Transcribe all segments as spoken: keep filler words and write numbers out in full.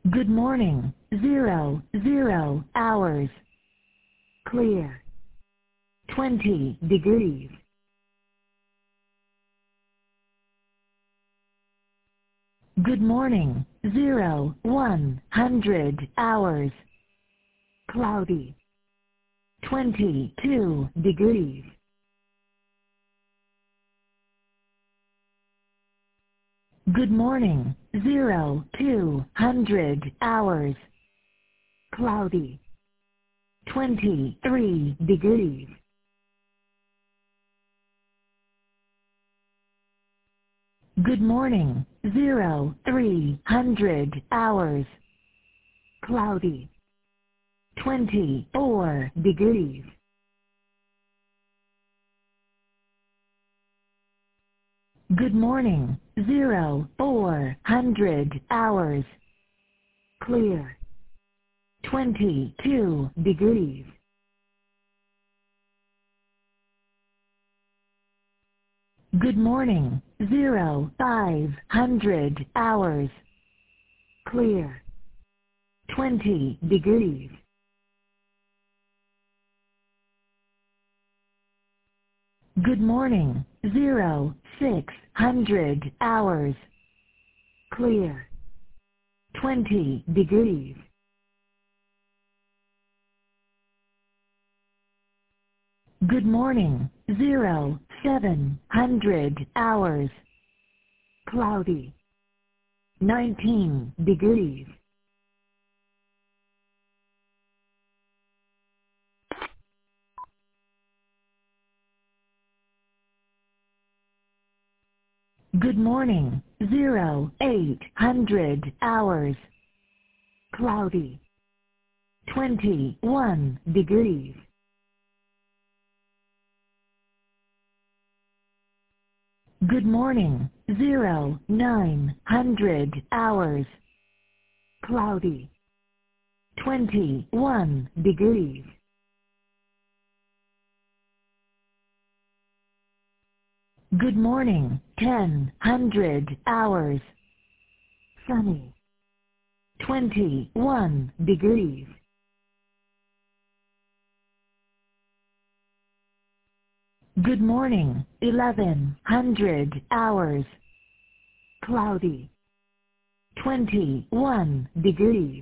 Good morning. Zero, zero hours. Clear. Twenty degrees. Good morning. Zero, one hundred hours. Cloudy. Twenty-two degrees. Good morning. Zero, two hundred hours. Cloudy. Twenty-three degrees. Good morning. Zero, three hundred hours. Cloudy. Twenty-four degrees. Good morning. Zero, four hundred hours. Clear. Twenty-two degrees. Good morning. Zero, five hundred hours. Clear. Twenty degrees. Good morning. Zero, six hundred hours. Clear. Twenty degrees. Good morning. Zero, seven hundred hours. Cloudy. Nineteen degrees. Good morning. Zero, eight hundred hours. Cloudy. Twenty-one degrees. Good morning. Zero, nine hundred hours. Cloudy. Twenty-one degrees. Good morning. Ten hundred hours. Sunny. Twenty-one degrees. Good morning. Eleven hundred hours. Cloudy. Twenty-one degrees.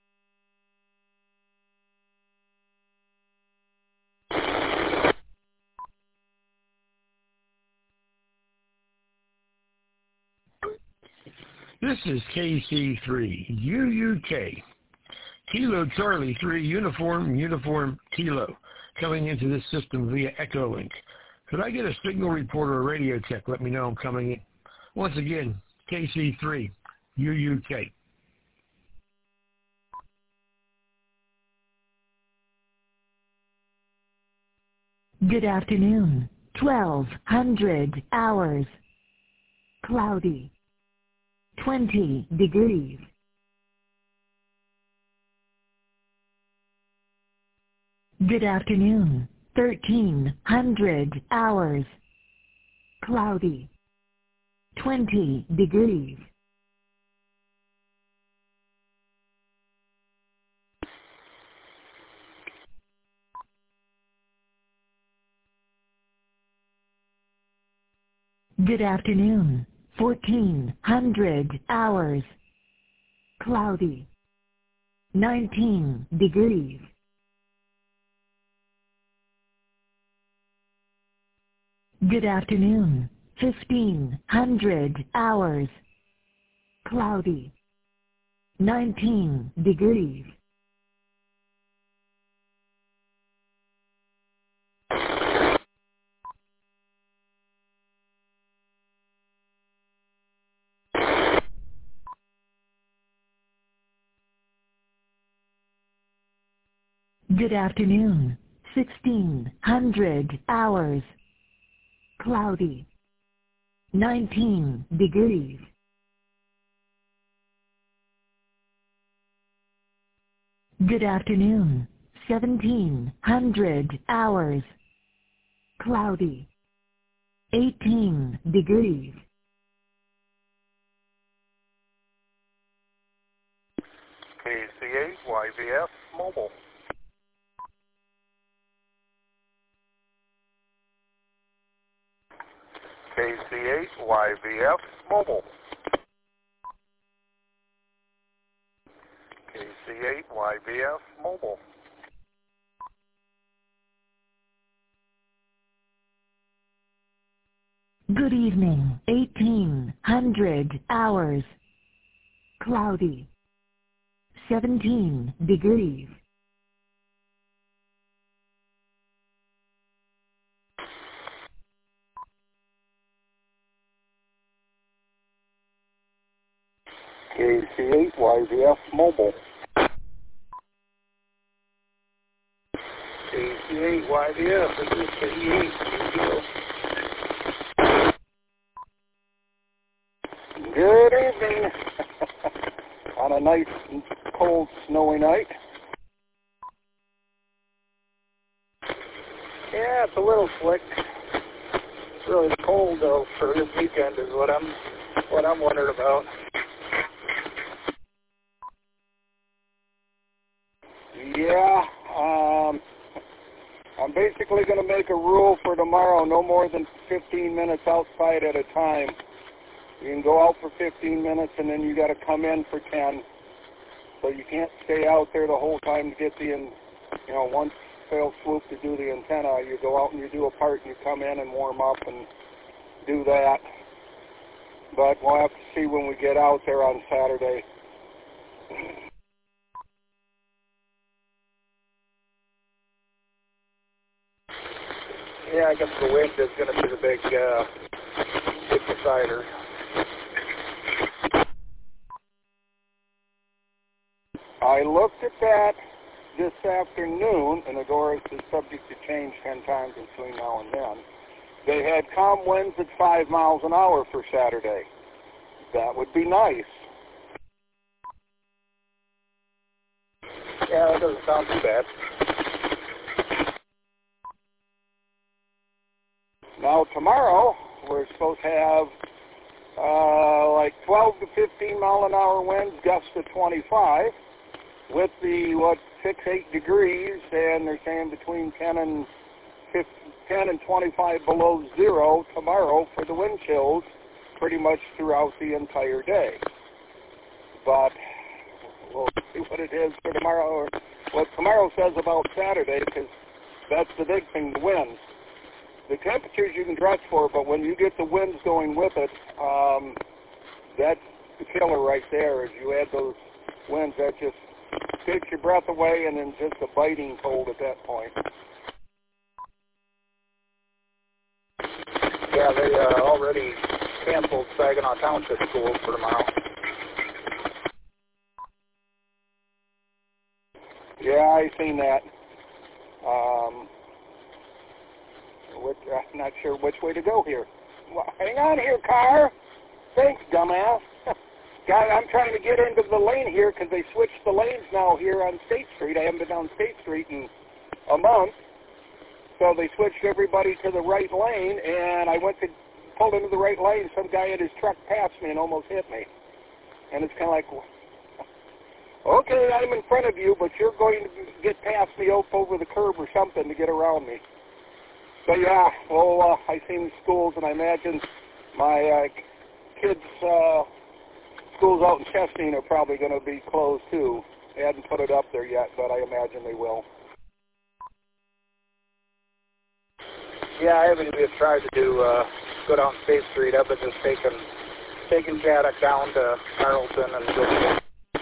This is K C three, U U K, Kilo Charlie three, Uniform, Uniform, Kilo, coming into this system via Echolink. Could I get a signal report or a radio check? Let me know I'm coming in. Once again, K C three, U U K. Good afternoon. Twelve hundred hours. Cloudy. Twenty degrees. Good afternoon. Thirteen hundred hours. Cloudy. Twenty degrees. Good afternoon. Fourteen hundred hours. Cloudy. Nineteen degrees. Good afternoon. Fifteen hundred hours. Cloudy. Nineteen degrees. Good afternoon. Sixteen hundred hours. Cloudy. Nineteen degrees. Good afternoon. Seventeen hundred hours. Cloudy. Eighteen degrees. K C eight Y V F Mobile. K C eight Y V F Mobile. K C eight Y V F Mobile. Good evening. eighteen hundred hours. Cloudy. seventeen degrees. K C eight Y V F Mobile. K C eight Y V F, this is K C eight. Good evening. On a nice, cold, snowy night. Yeah, it's a little slick. It's really cold though for this weekend is what I'm what I'm wondering about. Yeah, um, I'm basically going to make a rule for tomorrow, no more than fifteen minutes outside at a time. You can go out for fifteen minutes and then you got to come in for ten. So you can't stay out there the whole time to get the, you know, one fell swoop to do the antenna. You go out and you do a part and you come in and warm up and do that. But we'll have to see when we get out there on Saturday. Yeah, I guess the wind is going to be the big, uh, big decider. I looked at that this afternoon, and of course it's subject to change ten times between now and then. They had calm winds at five miles an hour for Saturday. That would be nice. Yeah, that doesn't sound too bad. Now tomorrow, we're supposed to have uh, like twelve to fifteen mile an hour winds, gusts to twenty-five, with the, what, six, eight degrees, and they're saying between ten and fifteen, ten and twenty-five below zero tomorrow for the wind chills pretty much throughout the entire day. But we'll see what it is for tomorrow, or what tomorrow says about Saturday, because that's the big thing, the winds. The temperatures you can dress for, but when you get the winds going with it, um, that's the killer right there. As you add those winds, that just takes your breath away, and then just a biting cold at that point. Yeah, they uh, already canceled Saginaw Township schools for tomorrow. Yeah, I've seen that. Um, which, I'm not sure which way to go here. Well, hang on here, car. Thanks, dumbass. God, I'm trying to get into the lane here because they switched the lanes now here on State Street. I haven't been down State Street in a month. So they switched everybody to the right lane, and I went to pull into the right lane. Some guy in his truck passed me and almost hit me. And it's kind of like, okay, I'm in front of you, but you're going to get past me up over the curb or something to get around me. So yeah, well, uh, I seen schools, and I imagine my uh, kids' uh, schools out in Chestnut are probably going to be closed too. They hadn't put it up there yet, but I imagine they will. Yeah, I haven't even tried to do uh, go down State Street. I've been just taking taking Chaddock down to Carlton and go.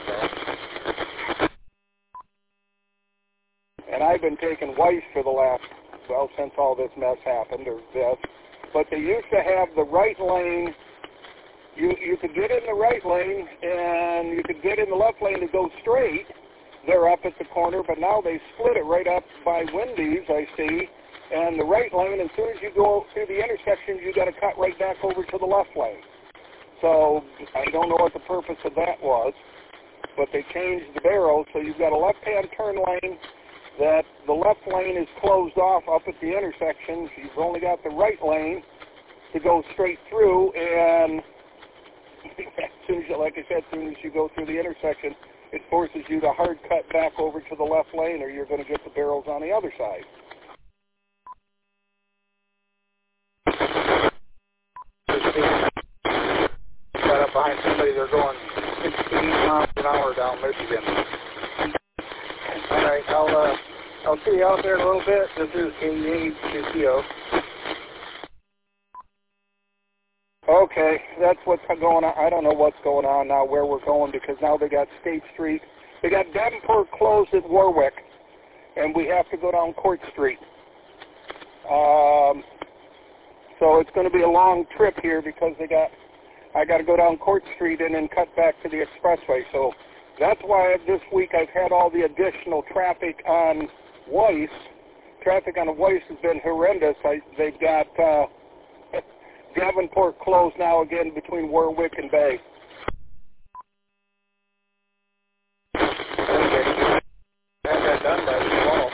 And I've been taking Weiss for the last, well, since all this mess happened, or this. But they used to have the right lane. You you could get in the right lane, and you could get in the left lane to go straight. They're up at the corner, but now they split it right up by Wendy's, I see. And the right lane, as soon as you go through the intersection, you got to cut right back over to the left lane. So I don't know what the purpose of that was, but they changed the barrel, so you've got a left-hand turn lane that the left lane is closed off up at the intersection. You've only got the right lane to go straight through, and as soon as you, like I said, as soon as you go through the intersection, it forces you to hard cut back over to the left lane, or you're going to get the barrels on the other side. Got up behind somebody, they're going sixteen miles an hour down Michigan. All right, I'll uh, I'll see you out there in a little bit. This is K E eight Q C O. Okay, that's what's going on. I don't know what's going on now, where we're going, because now they got State Street. They got Davenport closed at Warwick, and we have to go down Court Street. Um, so it's going to be a long trip here because they got. I got to go down Court Street and then cut back to the expressway. So that's why this week I've had all the additional traffic on Weiss. Traffic on Weiss has been horrendous. I, they've got uh, Davenport closed now again between Warwick and Bay. Okay. Have that done by tomorrow.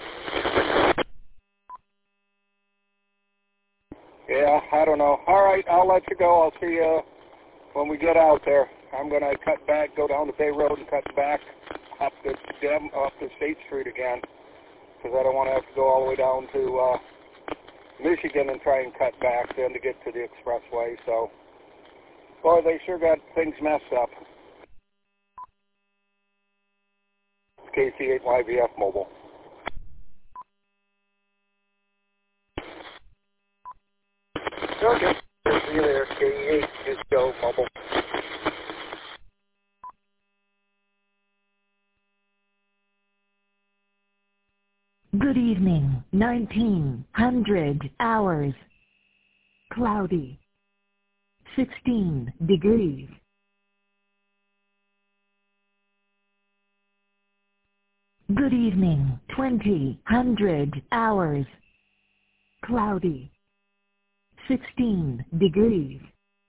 Yeah, I don't know. All right, I'll let you go. I'll see you when we get out there. I'm going to cut back, go down to Bay Road and cut back up to Dem, up to State Street again, because I don't want to have to go all the way down to uh, Michigan and try and cut back then to get to the expressway. So, boy, they sure got things messed up. K C eight Y V F Mobile. Okay. See you there, K E eight Q C O Mobile. Good evening, nineteen hundred hours. Cloudy. sixteen degrees. Good evening, twenty hundred hours. Cloudy. sixteen degrees.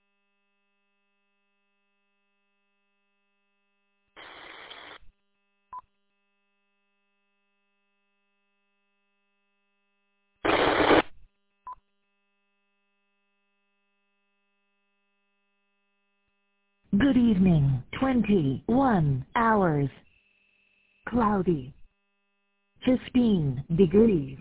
Good evening, twenty-one hours. Cloudy. fifteen degrees.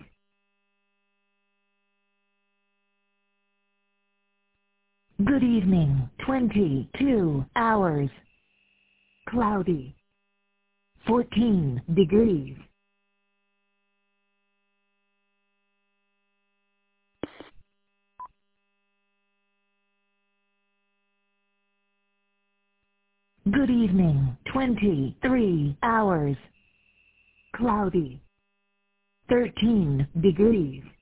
Good evening, twenty-two hours. Cloudy. fourteen degrees. Good evening, twenty-three hours. Cloudy. thirteen degrees.